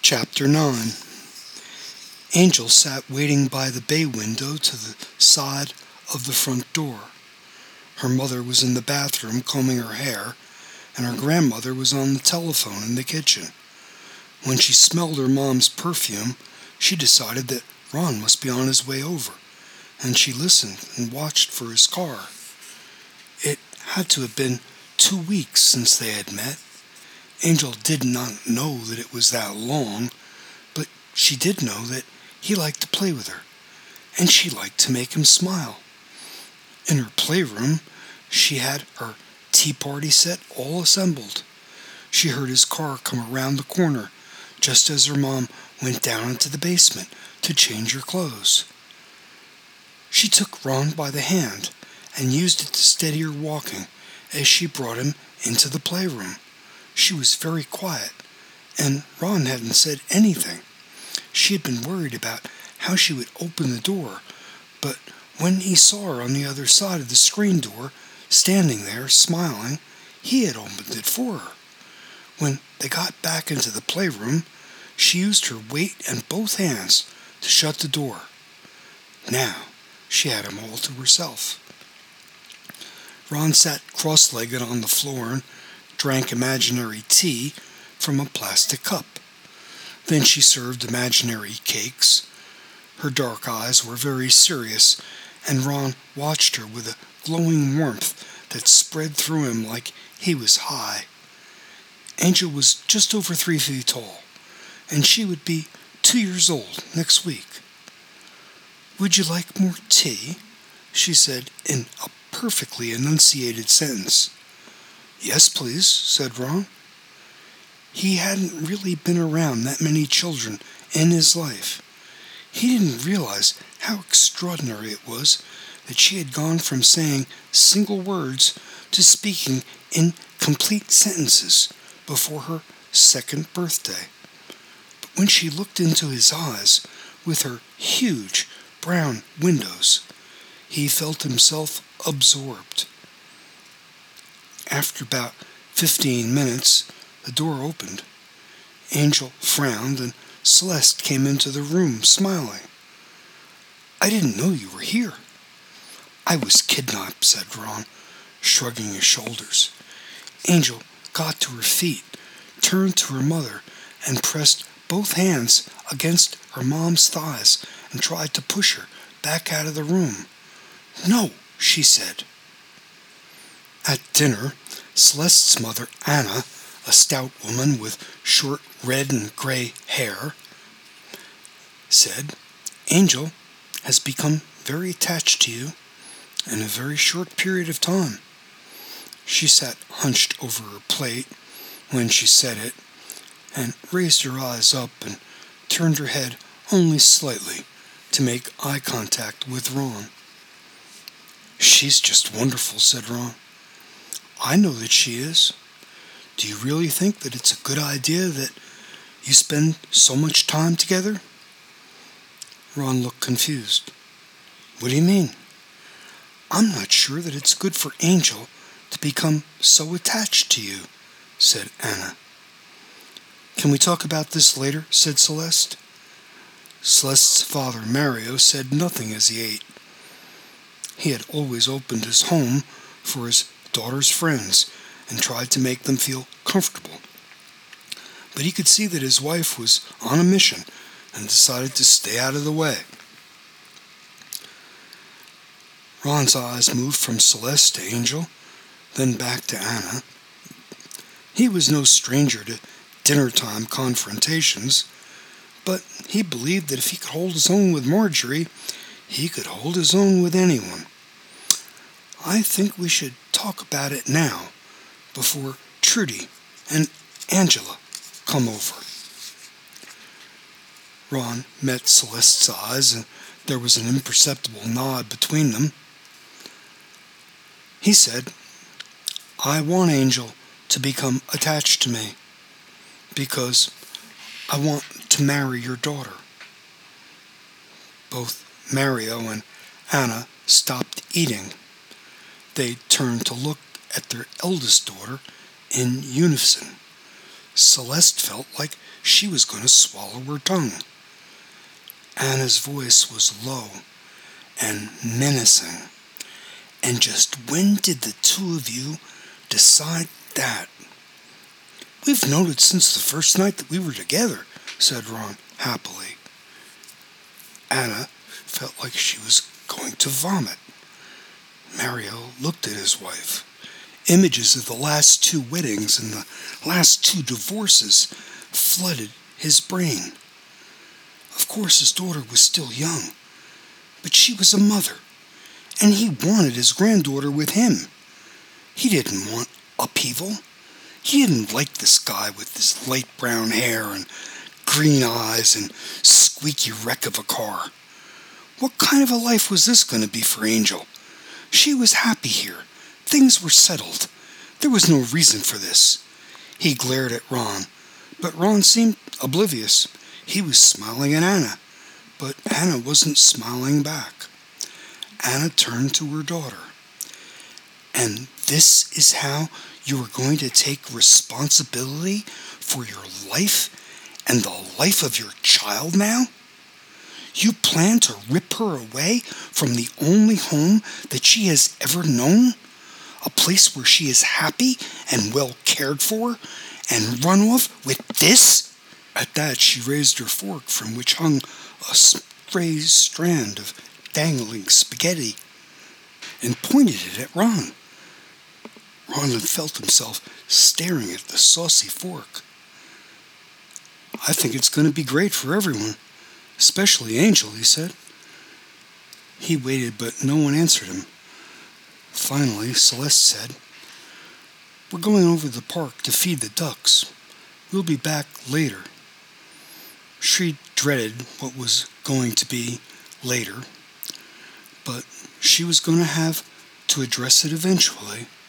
Chapter 9. Angel sat waiting by the bay window to the side of the front door. Her mother was in the bathroom combing her hair, and her grandmother was on the telephone in the kitchen. When she smelled her mom's perfume, she decided that Ron must be on his way over, and she listened and watched for his car. It had to have been 2 weeks since they had met. Angel did not know that it was that long, but she did know that he liked to play with her, and she liked to make him smile. In her playroom, she had her tea party set all assembled. She heard his car come around the corner just as her mom went down into the basement to change her clothes. She took Ron by the hand and used it to steady her walking as she brought him into the playroom. She was very quiet, and Ron hadn't said anything. She had been worried about how she would open the door, but when he saw her on the other side of the screen door, standing there smiling, he had opened it for her. When they got back into the playroom, she used her weight and both hands to shut the door. Now she had him all to herself. Ron sat cross-legged on the floor and drank imaginary tea from a plastic cup. Then she served imaginary cakes. Her dark eyes were very serious, and Ron watched her with a glowing warmth that spread through him like he was high. Angel was just over 3 feet tall, and she would be 2 years old next week. "Would you like more tea?" she said in a perfectly enunciated sentence. "Yes, please," said Ron. He hadn't really been around that many children in his life. He didn't realize how extraordinary it was that she had gone from saying single words to speaking in complete sentences before her 2nd birthday. But when she looked into his eyes with her huge brown windows, he felt himself absorbed. After about 15 minutes, the door opened. Angel frowned, and Celeste came into the room, smiling. "I didn't know you were here." "I was kidnapped," said Ron, shrugging his shoulders. Angel got to her feet, turned to her mother, and pressed both hands against her mom's thighs and tried to push her back out of the room. "No," she said. At dinner, Celeste's mother, Anna, a stout woman with short red and gray hair, said, "Angel has become very attached to you in a very short period of time." She sat hunched over her plate when she said it, and raised her eyes up and turned her head only slightly to make eye contact with Ron. "She's just wonderful," said Ron. "I know that she is. Do you really think that it's a good idea that you spend so much time together?" Ron looked confused. "What do you mean?" "I'm not sure that it's good for Angel to become so attached to you," said Anna. "Can we talk about this later?" said Celeste. Celeste's father, Mario, said nothing as he ate. He had always opened his home for his daughter's friends and tried to make them feel comfortable. But he could see that his wife was on a mission and decided to stay out of the way. Ron's eyes moved from Celeste to Angel, then back to Anna. He was no stranger to dinner-time confrontations, but he believed that if he could hold his own with Marjorie, he could hold his own with anyone. "I think we should talk about it now, before Trudy and Angela come over." Ron met Celeste's eyes, and there was an imperceptible nod between them. He said, "I want Angel to become attached to me, because I want to marry your daughter." Both Mario and Anna stopped eating. They turned to look at their eldest daughter in unison. Celeste felt like she was going to swallow her tongue. Anna's voice was low and menacing. And just when did the two of you decide that? We've known it since the first night that we were together, said Ron happily. Anna felt like she was going to vomit. Mario looked at his wife. Images of the last two weddings and the last two divorces flooded his brain. Of course, his daughter was still young, but she was a mother, and he wanted his granddaughter with him. He didn't want upheaval. He didn't like this guy with his light brown hair and green eyes and squeaky wreck of a car. What kind of a life was this going to be for Angel? She was happy here. Things were settled. There was no reason for this. He glared at Ron, but Ron seemed oblivious. He was smiling at Anna, but Anna wasn't smiling back. Anna turned to her daughter. And this is how you are going to take responsibility for your life and the life of your child now? You plan to rip her away from the only home that she has ever known? A place where she is happy and well cared for, and run off with this? At that, she raised her fork from which hung a stray strand of dangling spaghetti and pointed it at Ron. Ron felt himself staring at the saucy fork. I think it's going to be great for everyone, especially Angel, he said. He waited, but no one answered him. Finally, Celeste said, We're going over to the park to feed the ducks. We'll be back later. She dreaded what was going to be later, but she was going to have to address it eventually.